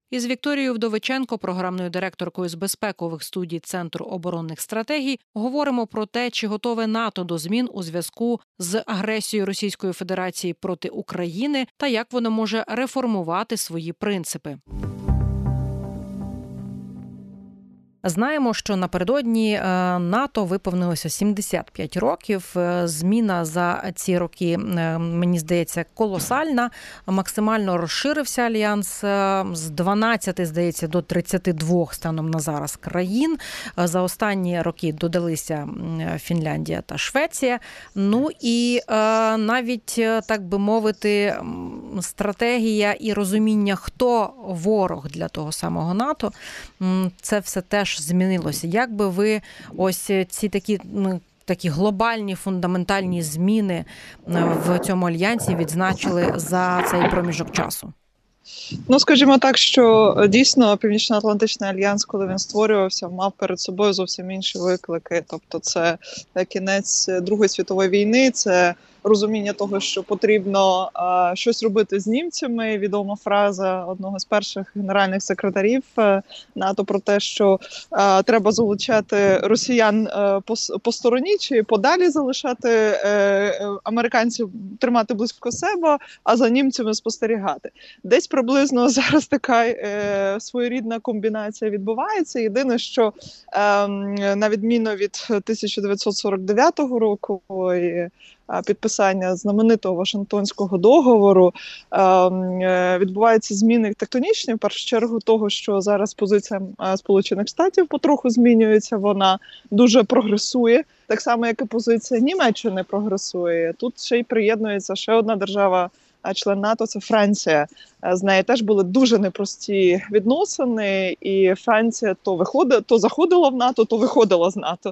Із Вікторією Вдовиченко, програмною директоркою з безпекових студій Центру оборонних стратегій, говоримо про те, чи готове НАТО до змін у зв'язку з агресією Російської Федерації проти України та як воно може реформувати свої принципи. Знаємо, що напередодні НАТО виповнилося 75 років. Зміна за ці роки, мені здається, колосальна. Максимально розширився альянс з 12, здається, до 32 станом на зараз країн. За останні роки додалися Фінляндія та Швеція. Ну і навіть, так би мовити, стратегія і розуміння, хто ворог для того самого НАТО, це все теж змінилося. Як би ви ось ці такі глобальні, фундаментальні зміни в цьому альянсі відзначили за цей проміжок часу? Ну, скажімо так, що дійсно Північно-Атлантичний альянс, коли він створювався, мав перед собою зовсім інші виклики. Тобто це кінець Другої світової війни, це розуміння того, що потрібно щось робити з німцями. Відома фраза одного з перших генеральних секретарів НАТО про те, що треба залучати росіян по стороні чи подалі залишати американців, тримати близько себе, а за німцями спостерігати. Десь приблизно зараз така своєрідна комбінація відбувається. Єдине, що на відміну від 1949 року і підписання знаменитого Вашингтонського договору, відбуваються зміни тектонічні, в першу чергу того, що зараз позиція Сполучених Штатів потроху змінюється, вона дуже прогресує, так само, як і позиція Німеччини прогресує. Тут ще й приєднується ще одна держава, член НАТО – це Франція. З нею теж були дуже непрості відносини, і Франція то заходила в НАТО, то виходила з НАТО.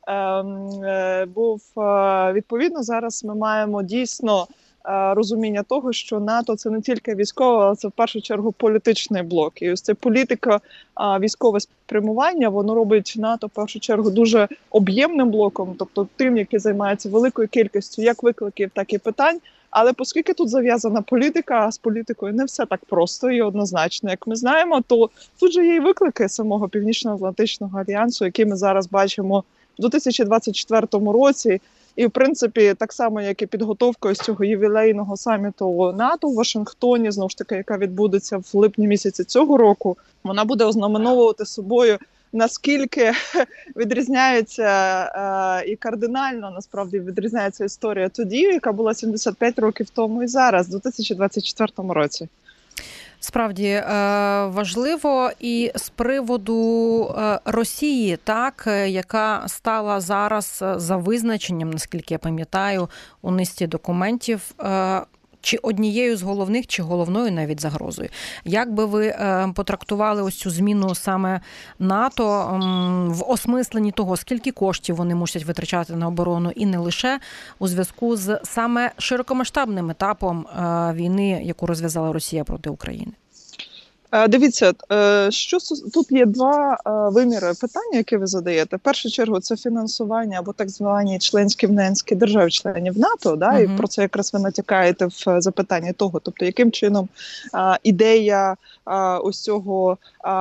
Відповідно, зараз ми маємо дійсно розуміння того, що НАТО – це не тільки військове, але це в першу чергу політичний блок. І ось це політика, військове спрямування, воно робить НАТО в першу чергу дуже об'ємним блоком, тобто тим, який займається великою кількістю як викликів, так і питань. Але оскільки тут зав'язана політика, а з політикою не все так просто і однозначно, як ми знаємо, то тут же є і виклики самого Північно-Атлантичного альянсу, які ми зараз бачимо в 2024 році. І, в принципі, так само, як і підготовкою з цього ювілейного саміту НАТО в Вашингтоні, знову ж таки, яка відбудеться в липні місяці цього року, вона буде ознаменовувати собою, наскільки відрізняється і кардинально, насправді, відрізняється історія тоді, яка була 75 років тому і зараз, в 2024 році. Справді важливо і з приводу Росії, так, яка стала зараз за визначенням, наскільки я пам'ятаю, у низці документів, чи однією з головних, чи головною навіть загрозою. Як би ви потрактували ось цю зміну саме НАТО в осмисленні того, скільки коштів вони мусять витрачати на оборону, і не лише у зв'язку з саме широкомасштабним етапом війни, яку розв'язала Росія проти України? Дивіться, що тут є два виміри питання, які ви задаєте. В першу чергу це фінансування або так звані членські внески держав-членів НАТО, да, і про це якраз ви натякаєте в запитанні того, тобто яким чином ідея ось цього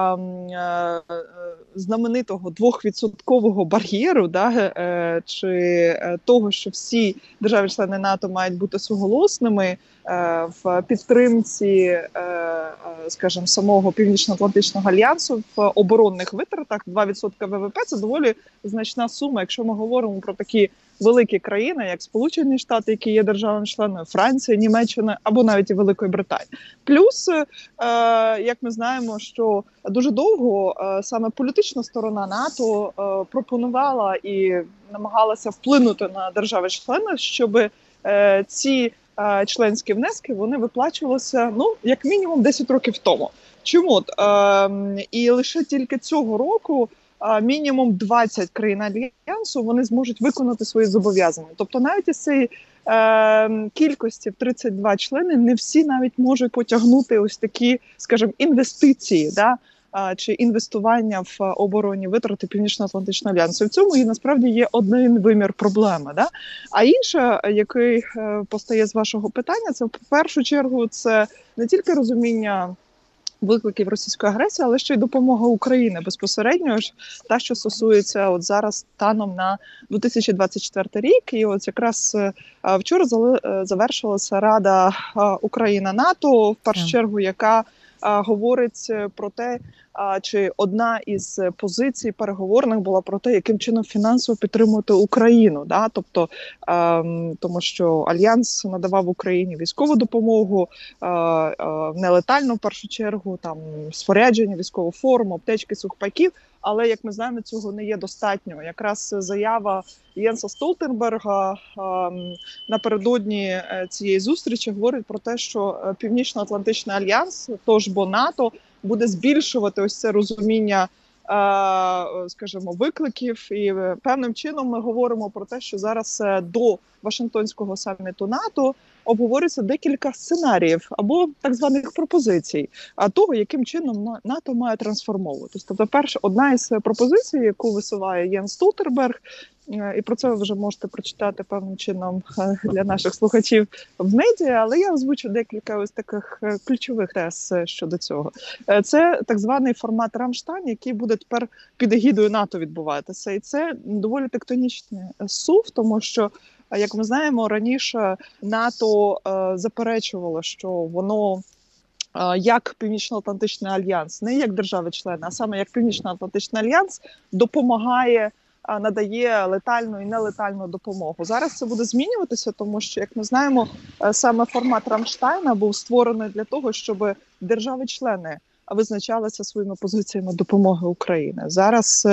знаменитого 2% бар'єру, да, чи того, що всі держави-члени НАТО мають бути суголосними в підтримці, скажімо, самого Північно-Атлантичного альянсу в оборонних витратах. 2% ВВП – це доволі значна сума, якщо ми говоримо про такі великі країни, як Сполучені Штати, які є державами-членами, Франція, Німеччина або навіть і Великої Британії. Плюс, як ми знаємо, що дуже довго саме політична сторона НАТО пропонувала і намагалася вплинути на держави-члени, щоб ці членські внески, вони виплачувалися, як мінімум 10 років тому. Чому? І лише тільки цього року мінімум 20 країн Альянсу вони зможуть виконати свої зобов'язання. Тобто навіть із цієї кількості в 32 члени не всі навіть можуть потягнути ось такі, скажімо, інвестиції, да? Чи інвестування в оборонні витрати Північно-Атлантичного альянсу. В цьому і насправді є один вимір проблеми. Да? А інше, який постає з вашого питання, це в першу чергу це не тільки розуміння викликів російської агресії, але ще й допомога Україні безпосередньо ж та, що стосується от зараз станом на 2024 рік. І от якраз вчора завершилася Рада Україна-НАТО, в першу чергу, яка говорить про те, чи одна із позицій переговорних була про те, яким чином фінансово підтримувати Україну. Да? Тобто, тому що Альянс надавав Україні військову допомогу, нелетальну в першу чергу, там спорядження, військову форму, аптечки, сухпайків. Але, як ми знаємо, цього не є достатньо. Якраз заява Єнса Столтенберга напередодні цієї зустрічі говорить про те, що Північно-Атлантичний альянс, тож бо НАТО, буде збільшувати ось це розуміння, скажімо, викликів. І певним чином ми говоримо про те, що зараз до Вашингтонського саміту НАТО обговорюється декілька сценаріїв або так званих пропозицій, того, яким чином НАТО має трансформовуватися. Тобто, перша одна із пропозицій, яку висуває Єнс Столтенберг, і про це ви вже можете прочитати певним чином для наших слухачів в медіа, але я озвучу декілька ось таких ключових тез щодо цього. Це так званий формат Рамштайн, який буде тепер під егідою НАТО відбуватися. І це доволі тектонічний сув, тому що, як ми знаємо, раніше НАТО заперечувало, що воно як Північно-Атлантичний альянс, не як держави-члени, а саме як Північно-Атлантичний альянс допомагає, надає летальну і нелетальну допомогу. Зараз це буде змінюватися, тому що, як ми знаємо, саме формат Рамштайна був створений для того, щоб держави-члени визначалися своїми позиціями допомоги Україні. Зараз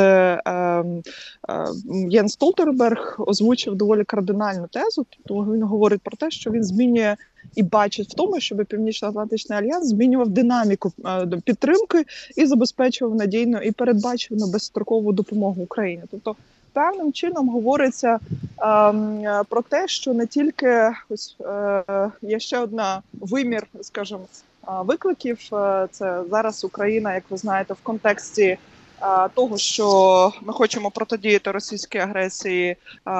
Єнс Столтенберг озвучив доволі кардинальну тезу, тому він говорить про те, що він змінює і бачить в тому, щоб Північно-Атлантичний альянс змінював динаміку підтримки і забезпечував надійну і передбачувану безстрокову допомогу Україні. Тобто, певним чином говориться про те, що не тільки ось є ще одна вимір, скажімо, викликів. Це зараз Україна, як ви знаєте, в контексті того, що ми хочемо протидіяти російській агресії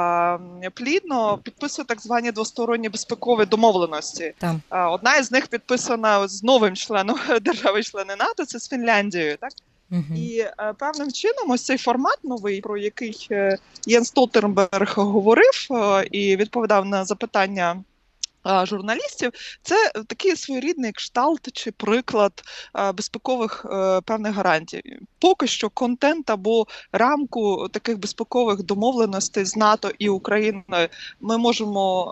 плідно, підписує так звані двосторонні безпекові домовленості. Одна із них підписана з новим членом держави-члени НАТО, це з Фінляндією, так? І певним чином ось цей формат новий, про який Єнс Столтенберг говорив і відповідав на запитання журналістів, це такий своєрідний кшталт чи приклад безпекових певних гарантій. Поки що контент або рамку таких безпекових домовленостей з НАТО і Україною ми можемо,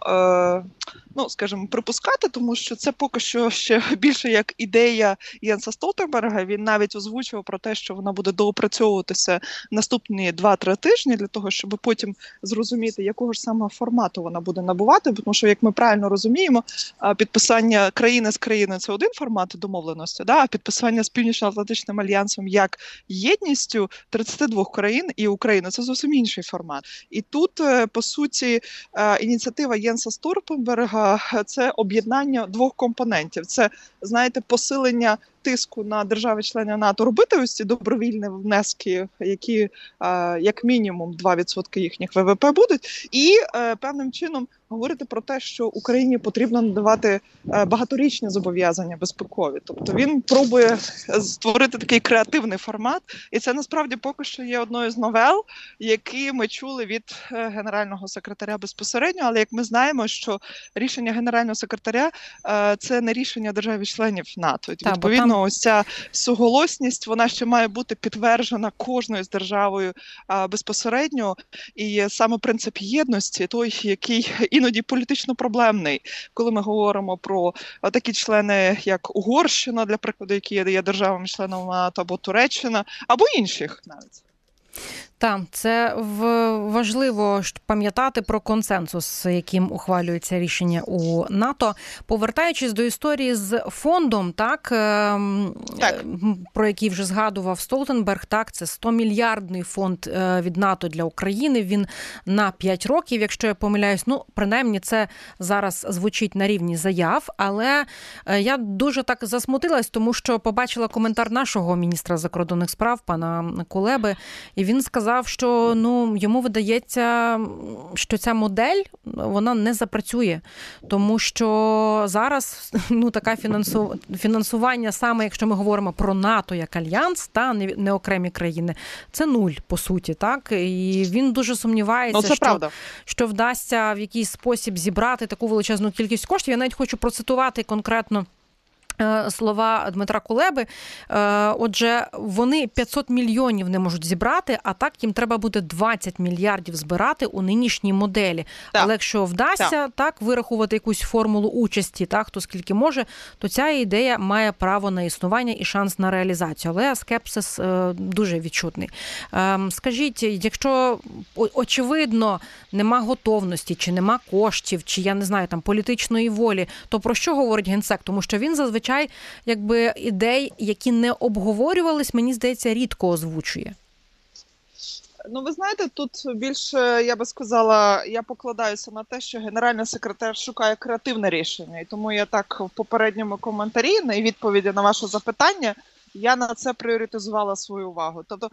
скажімо, припускати, тому що це поки що ще більше як ідея Єнса Столтенберга. Він навіть озвучував про те, що вона буде доопрацьовуватися наступні 2-3 тижні для того, щоб потім зрозуміти, якого ж саме формату вона буде набувати, тому що, як ми правильно розуміємо, підписання країни з країною – це один формат домовленості, а підписання з Північно-Атлантичним альянсом як єдністю 32 країн і України – це зовсім інший формат. І тут, по суті, ініціатива Єнса Столтенберга – це об'єднання двох компонентів. Це, знаєте, посилення тиску на держави-члени НАТО робити ось ці добровільні внески, які як мінімум 2% їхніх ВВП будуть, і певним чином говорити про те, що Україні потрібно надавати багаторічні зобов'язання безпекові. Тобто він пробує створити такий креативний формат, і це насправді поки що є одною з новел, які ми чули від генерального секретаря безпосередньо, але як ми знаємо, що рішення генерального секретаря – це не рішення держав-членів НАТО. Відповідно, ось ця суголосність, вона ще має бути підтверджена кожною з державою безпосередньо, і саме принцип єдності, той, який іноді політично проблемний, коли ми говоримо про такі члени, як Угорщина, для прикладу, які є державами-членами НАТО, або Туреччина, або інших навіть. Так, це важливо пам'ятати про консенсус, яким ухвалюється рішення у НАТО. Повертаючись до історії з фондом, так. Про який вже згадував Столтенберг, так, це 100-мільярдний фонд від НАТО для України, він на 5 років, якщо я помиляюсь, принаймні це зараз звучить на рівні заяв, але я дуже так засмутилась, тому що побачила коментар нашого міністра закордонних справ, пана Кулеби, і він сказав, сказав, що йому видається, що ця модель, вона не запрацює, тому що зараз таке фінансування, саме якщо ми говоримо про НАТО як альянс, та не окремі країни, це нуль, по суті, так? І він дуже сумнівається, що вдасться в якийсь спосіб зібрати таку величезну кількість коштів. Я навіть хочу процитувати конкретно слова Дмитра Кулеби. Отже, вони 500 мільйонів не можуть зібрати, а так їм треба буде 20 мільярдів збирати у нинішній моделі. Так. Але якщо вдасться так вирахувати якусь формулу участі, так, хто скільки може, то ця ідея має право на існування і шанс на реалізацію. Але скепсис дуже відчутний. Скажіть, якщо очевидно нема готовності, чи нема коштів, чи, я не знаю, там політичної волі, то про що говорить Генсек? Тому що він зазвичай ідей, які не обговорювались, мені здається, рідко озвучує. Ви знаєте, тут більше, я би сказала, я покладаюся на те, що генеральний секретар шукає креативне рішення. І тому я так в попередньому коментарі, на відповіді на ваше запитання, я на це пріоритизувала свою увагу. Тобто,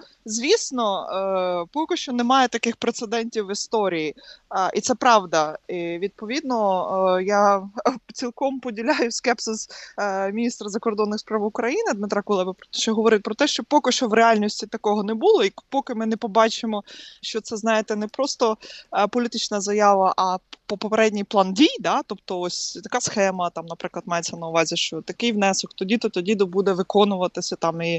звісно, поки що немає таких прецедентів в історії. І це правда. І, відповідно, я цілком поділяю скепсис міністра закордонних справ України Дмитра Кулеби, що говорить про те, що поки що в реальності такого не було. І поки ми не побачимо, що це, знаєте, не просто політична заява, а попередній план дій, да? Тобто ось така схема, там, наприклад, мається на увазі, що такий внесок тоді-то буде виконуватися там і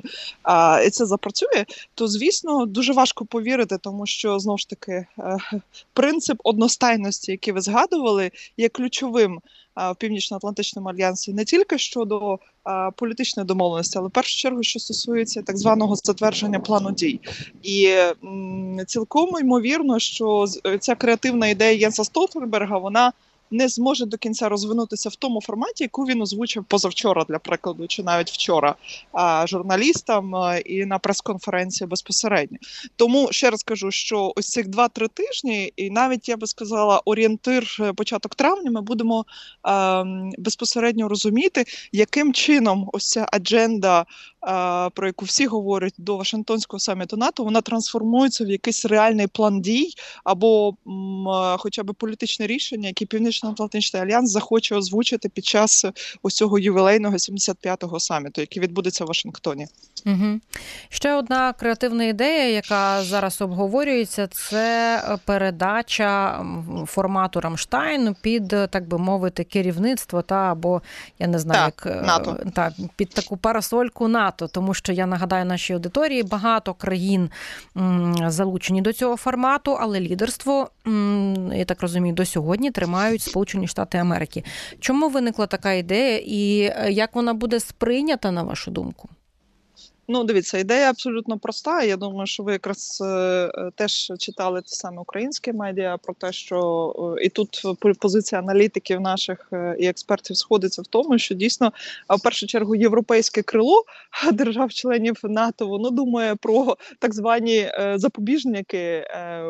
це запрацює, то, звісно, дуже важко повірити, тому що, знову ж таки, принцип одностайності, який ви згадували, є ключовим в Північно-Атлантичному альянсі не тільки щодо політичної домовленості, але в першу чергу, що стосується так званого затвердження плану дій. І цілком ймовірно, що ця креативна ідея Єнса Столтенберга, вона не зможе до кінця розвинутися в тому форматі, яку він озвучив позавчора, для прикладу, чи навіть вчора журналістам і на прес-конференції безпосередньо. Тому, ще раз кажу, що ось цих 2-3 тижні, і навіть, я би сказала, орієнтир початок травня, ми будемо безпосередньо розуміти, яким чином ось ця адженда, про яку всі говорять до Вашингтонського саміту НАТО, вона трансформується в якийсь реальний план дій або хоча б політичне рішення, яке Північно-Атлантичний альянс захоче озвучити під час ось цього ювілейного 75-го саміту, який відбудеться в Вашингтоні. Угу. Ще одна креативна ідея, яка зараз обговорюється, це передача формату Рамштайн під, так би мовити, керівництво або, я не знаю, НАТО. Під таку парасольку НАТО, тому що, я нагадаю нашій аудиторії, багато країн залучені до цього формату, але лідерство, я так розумію, до сьогодні тримають Сполучені Штати Америки. Чому виникла така ідея і як вона буде сприйнята, на вашу думку? Дивіться, ідея абсолютно проста. Я думаю, що ви якраз теж читали ті самі українські медіа про те, що і тут позиція аналітиків наших і експертів сходиться в тому, що дійсно, в першу чергу, європейське крило держав-членів НАТО, воно думає про так звані запобіжники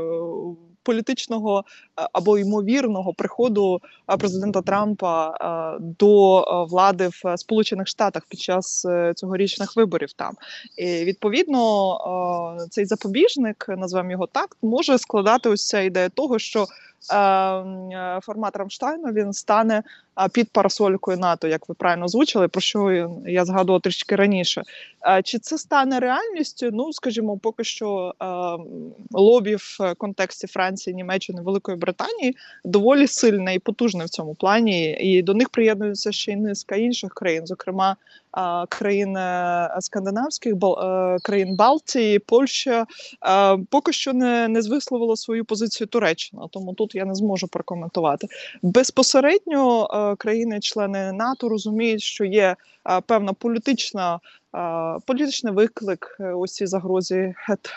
політичного або ймовірного приходу президента Трампа до влади в Сполучених Штатах під час цьогорічних виборів там. І, відповідно, цей запобіжник, назвемо його так, може складати ось ця ідея того, що формат Рамштайну, він стане під парасолькою НАТО, як ви правильно озвучили, про що я згадувала трішки раніше. Чи це стане реальністю? Скажімо, поки що лобі в контексті Франції, Німеччини, Великої Британії доволі сильне і потужне в цьому плані, і до них приєднується ще й низка інших країн, зокрема країн скандинавських, країн Балтії, Польща. Поки що не висловила свою позицію Туреччина, тому тут я не зможу прокоментувати. Безпосередньо країни-члени НАТО розуміють, що є певна політичний виклик ось цій загрозі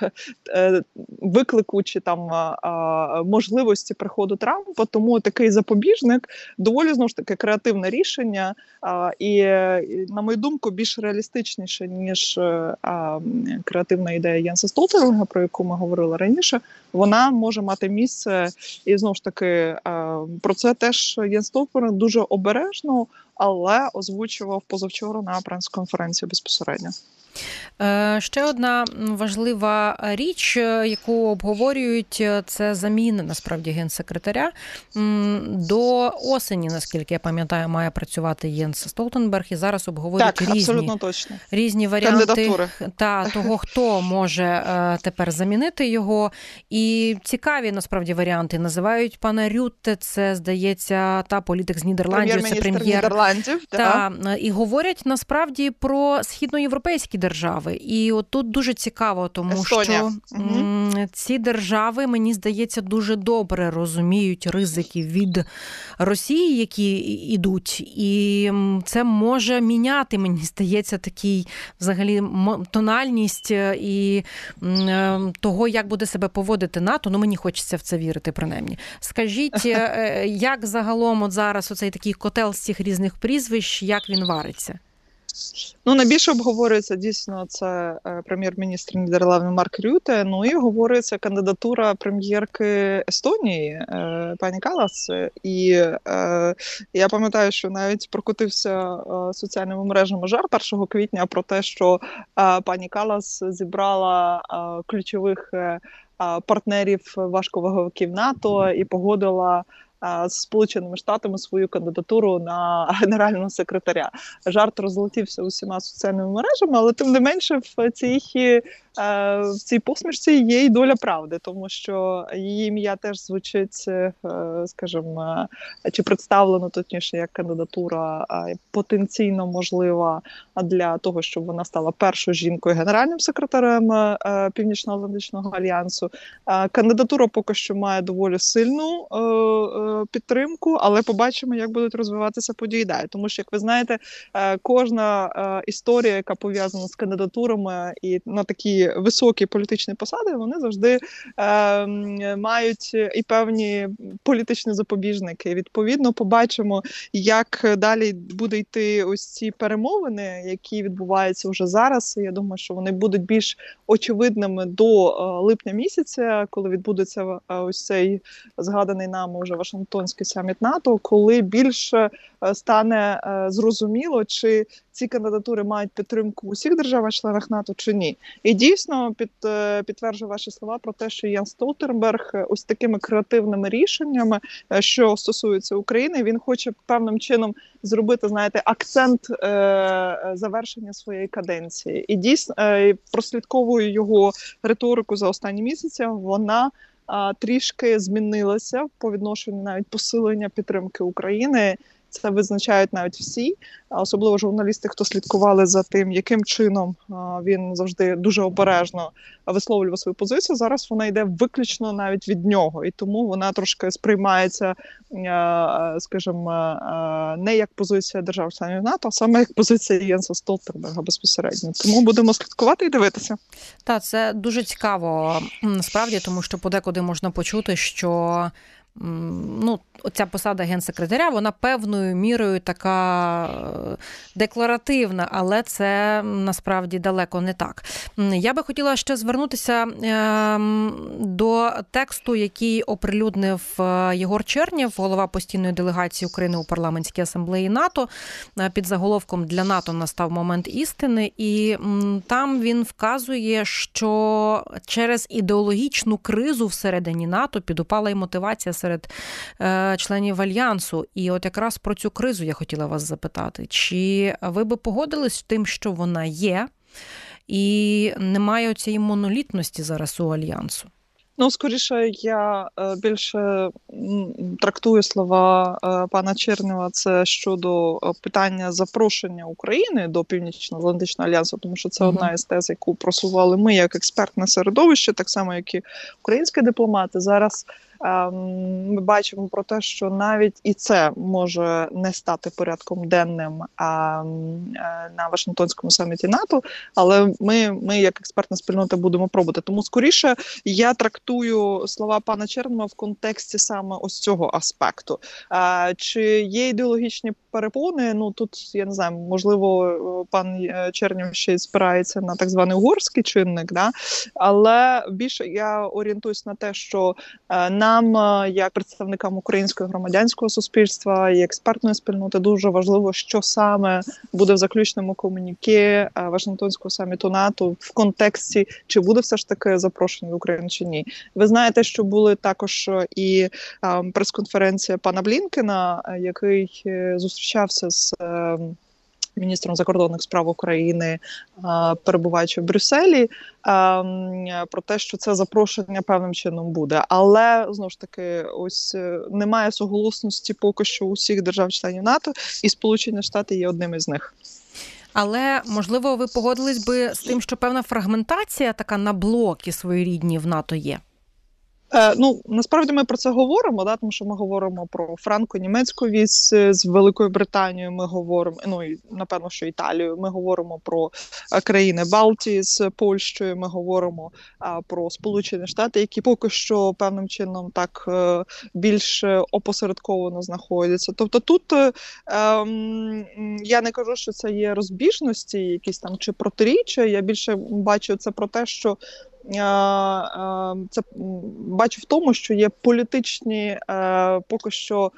виклику чи там можливості приходу Трампа, тому такий запобіжник доволі, знову ж таки, креативне рішення і, на мою думку, більш реалістичніше, ніж креативна ідея Єнса Столтенберга, про яку ми говорили раніше. Вона може мати місце, і, знову ж таки, про це теж Єнс Столтенберг дуже обережно, але озвучував позавчора на прес-конференції безпосередньо. Ще одна важлива річ, яку обговорюють, це заміна, насправді, генсекретаря. До осені, наскільки я пам'ятаю, має працювати Єнс Столтенберг, і зараз обговорюють різні варіанти того, хто може тепер замінити його. І цікаві, насправді, варіанти. Називають пана Рютте, це, здається, та політик з Нідерландів, це прем'єр Нідерландів. І говорять, насправді, про східноєвропейські держави. І от тут дуже цікаво, тому Естонія. що ці держави, мені здається, дуже добре розуміють ризики від Росії, які йдуть. І це може міняти, мені здається, такий взагалі тональність і того, як буде себе поводити НАТО. Ну, мені хочеться в це вірити, принаймні. Скажіть, як загалом от зараз оцей такий котел з цих різних прізвищ, як він вариться? Ну, найбільше обговорюється, дійсно, це прем'єр-міністр Нідерландів Марк Рютте, ну і говориться кандидатура прем'єрки Естонії, пані Каллас. І я пам'ятаю, що навіть прокотився соціальними мережами жарт 1 квітня про те, що пані Каллас зібрала ключових партнерів важковаговиків НАТО і погодила з Сполученими Штатами свою кандидатуру на генерального секретаря. Жарт розлетівся усіма соціальними мережами, але тим не менше в цій посмішці є й доля правди, тому що її ім'я теж звучить, скажімо, чи представлено, точніше, як кандидатура потенційно можлива для того, щоб вона стала першою жінкою генеральним секретарем Північно-Атлантичного альянсу. Кандидатура поки що має доволі сильну підтримку, але побачимо, як будуть розвиватися події далі. Тому що, як ви знаєте, кожна історія, яка пов'язана з кандидатурами і на такі високі політичні посади, вони завжди мають і певні політичні запобіжники. Відповідно, побачимо, як далі буде йти ось ці перемовини, які відбуваються вже зараз. Я думаю, що вони будуть більш очевидними до липня місяця, коли відбудеться ось цей згаданий нами вже Вашингтонський саміт НАТО, коли більше стане зрозуміло, чи ці кандидатури мають підтримку в усіх державах-членах НАТО чи ні. І дійсно підтверджую ваші слова про те, що Єнс Столтенберг ось такими креативними рішеннями, що стосується України, він хоче певним чином зробити, знаєте, акцент завершення своєї каденції. І дійсно, прослідковую його риторику за останні місяці, вона трішки змінилася по відношенню навіть посилення підтримки України. Це визначають навіть всі, особливо журналісти, хто слідкували за тим, яким чином він завжди дуже обережно висловлював свою позицію. Зараз вона йде виключно навіть від нього, і тому вона трошки сприймається, скажімо, не як позиція держав-членів НАТО, а саме як позиція Єнса Столтенберга безпосередньо. Тому будемо слідкувати і дивитися. Так, це дуже цікаво, насправді, тому що подекуди можна почути, що оця посада генсекретаря, вона певною мірою така декларативна, але це насправді далеко не так. Я би хотіла ще звернутися до тексту, який оприлюднив Єгор Чернєв, голова постійної делегації України у парламентській асамблеї НАТО, під заголовком «Для НАТО настав момент істини». І там він вказує, що через ідеологічну кризу всередині НАТО підупала і мотивація серед членів Альянсу. І от якраз про цю кризу я хотіла вас запитати. Чи ви би погодились з тим, що вона є, і немає цієї монолітності зараз у Альянсу? Ну, скоріше, я більше трактую слова пана Чернєва це щодо питання запрошення України до Північно-Атлантичного альянсу, тому що це одна із тез, яку просували ми як експертне середовище, так само, як і українські дипломати. Зараз ми бачимо про те, що навіть і це може не стати порядком денним на Вашингтонському саміті НАТО, але ми як експертна спільнота будемо пробувати. Тому скоріше я трактую слова пана Чернєва в контексті саме ось цього аспекту. Чи є ідеологічні перепони? Ну тут, я не знаю, можливо, пан Чернєв ще й спирається на так званий угорський чинник, да? Але більше я орієнтуюсь на те, що нам, як представникам українського громадянського суспільства і експертної спільноти, дуже важливо, що саме буде в заключному комуніке Вашингтонського саміту НАТО в контексті, чи буде все ж таки запрошення в Україну чи ні. Ви знаєте, що були також і прес-конференція пана Блінкена, який зустрічався з міністром закордонних справ України, перебуваючи в Брюсселі, про те, що це запрошення певним чином буде. Але, знову ж таки, ось немає суголосності поки що усіх держав-членів НАТО, і Сполучені Штати є одним із них. Але, можливо, ви погодились би з тим, що певна фрагментація така на блоки своєрідні в НАТО є? Насправді ми про це говоримо, тому що ми говоримо про франко-німецьку вісь з Великою Британією, ми говоримо, і напевно, що Італію, ми говоримо про країни Балтії з Польщею, ми говоримо про Сполучені Штати, які поки що певним чином так більш опосередковано знаходяться. Тобто тут я не кажу, що це є розбіжності якісь там чи протиріччя, я більше бачу це про те, що це бачу в тому, що є політичні поки що,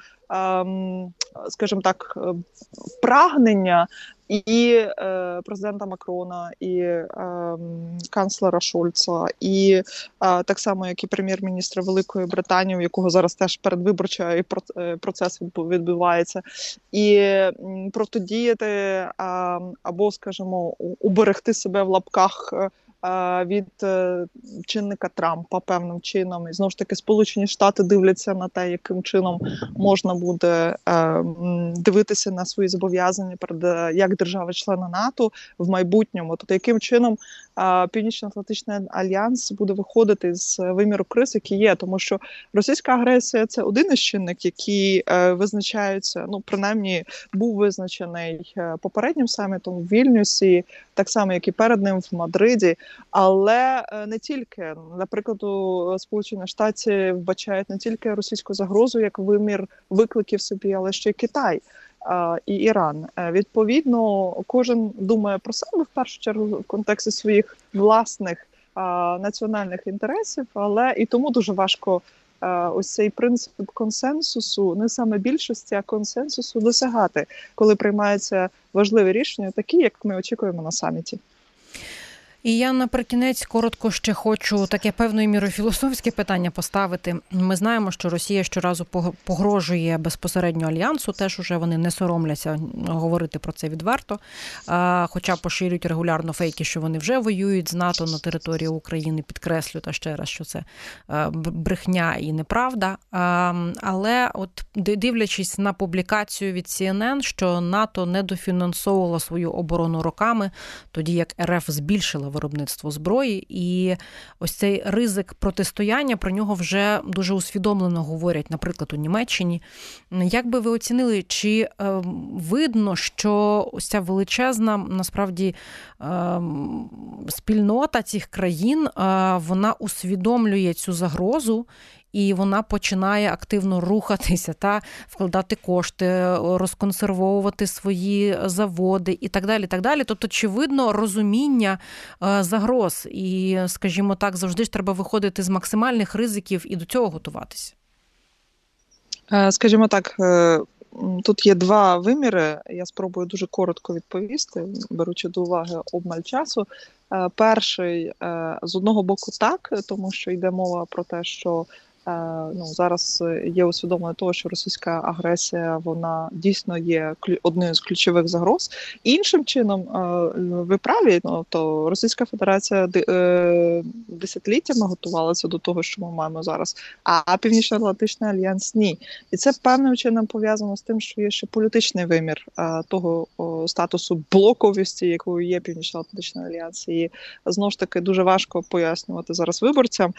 скажімо так, прагнення і президента Макрона, і канцлера Шольца, і так само, як і прем'єр-міністра Великої Британії, у якого зараз теж передвиборчий процес відбувається, і протидіяти або, скажімо, уберегти себе в лапках від чинника Трампа певним чином. І, знову ж таки, Сполучені Штати дивляться на те, яким чином можна буде дивитися на свої зобов'язання перед як держави-члени НАТО в майбутньому. Тобто, яким чином Північно-Атлантичний альянс буде виходити з виміру криз, які є. Тому що російська агресія – це один із чинник, який визначається, принаймні, був визначений попереднім самітом в Вільнюсі, так само, як і перед ним в Мадриді. Але не тільки. Наприклад, Сполучені Штати вбачають не тільки російську загрозу як вимір викликів собі, але ще й Китай і Іран. Відповідно, кожен думає про себе в першу чергу в контексті своїх власних національних інтересів, але і тому дуже важко ось цей принцип консенсусу, не саме більшості, а консенсусу досягати, коли приймаються важливі рішення, такі, як ми очікуємо на саміті. І я наприкінець коротко ще хочу таке певною мірою філософське питання поставити. Ми знаємо, що Росія щоразу погрожує безпосередньо Альянсу, теж уже вони не соромляться говорити про це відверто, хоча поширюють регулярно фейки, що вони вже воюють з НАТО на території України, підкреслю та ще раз, що це брехня і неправда. Але от дивлячись на публікацію від CNN, що НАТО недофінансовувала свою оборону роками, тоді як РФ збільшила виробництво зброї, і ось цей ризик протистояння, про нього вже дуже усвідомлено говорять, наприклад, у Німеччині. Як би ви оцінили, чи видно, що ось ця величезна, насправді, спільнота цих країн, вона усвідомлює цю загрозу, і вона починає активно рухатися та вкладати кошти, розконсервовувати свої заводи і так далі, так далі. Тобто, чи видно розуміння загроз? І, скажімо так, завжди ж треба виходити з максимальних ризиків і до цього готуватися. Скажімо так, тут є два виміри. Я спробую дуже коротко відповісти, беручи до уваги обмаль часу. Перший, з одного боку, так, тому що йде мова про те, що зараз є усвідомлення того, що російська агресія, вона дійсно є одною з ключових загроз. Іншим чином, ви праві, то Російська Федерація десятиліттями готувалася до того, що ми маємо зараз, а Північно-Атлантичний альянс – ні. І це певним чином пов'язано з тим, що є ще політичний вимір того статусу блоковості, якою є Північно-Атлантичний альянс. І знову ж таки дуже важко пояснювати зараз виборцям,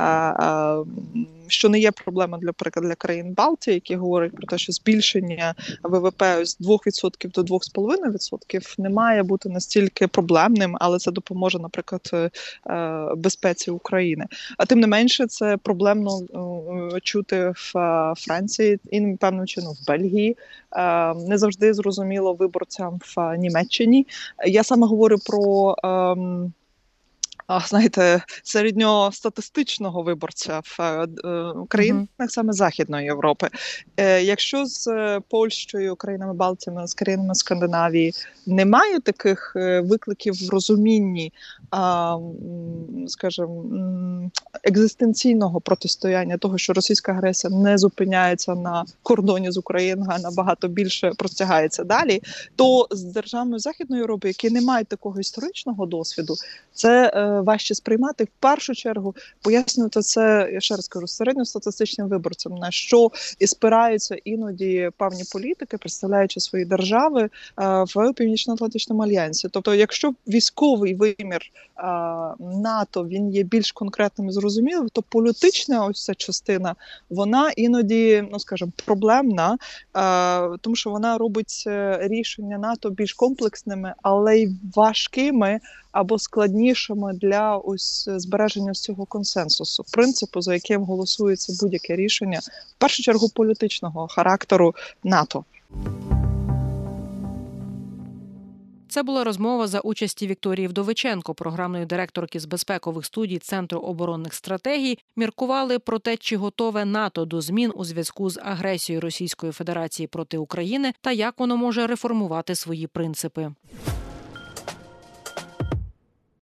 що не є проблема, наприклад, для країн Балтії, які говорять про те, що збільшення ВВП з 2% до 2,5% не має бути настільки проблемним, але це допоможе, наприклад, безпеці України. А тим не менше, це проблемно чути в Франції і, певним чином, в Бельгії. Не завжди зрозуміло виборцям в Німеччині. Я саме говорю про знаєте, середньостатистичного виборця в країнах саме Західної Європи. Якщо з Польщею, країнами Балтії, з країнами Скандинавії немає таких викликів в розумінні, скажімо, екзистенційного протистояння того, що російська агресія не зупиняється на кордоні з Україною, а набагато більше простягається далі, то з державами Західної Європи, які не мають такого історичного досвіду, це важче сприймати. В першу чергу пояснювати це, я ще раз кажу, середньостатистичним виборцям, на що і спираються іноді певні політики, представляючи свої держави в Північно-Атлантичному альянсі. Тобто, якщо військовий вимір НАТО, він є більш конкретним і зрозумілим, то політична ось ця частина, вона іноді, скажімо, проблемна, тому що вона робить рішення НАТО більш комплексними, але й важкими або складнішими для ось збереження цього консенсусу, принципу, за яким голосується будь-яке рішення, в першу чергу політичного характеру НАТО. Це була розмова за участі Вікторії Вдовиченко, програмної директорки з безпекових студій Центру оборонних стратегій. Міркували про те, чи готове НАТО до змін у зв'язку з агресією Російської Федерації проти України та як воно може реформувати свої принципи.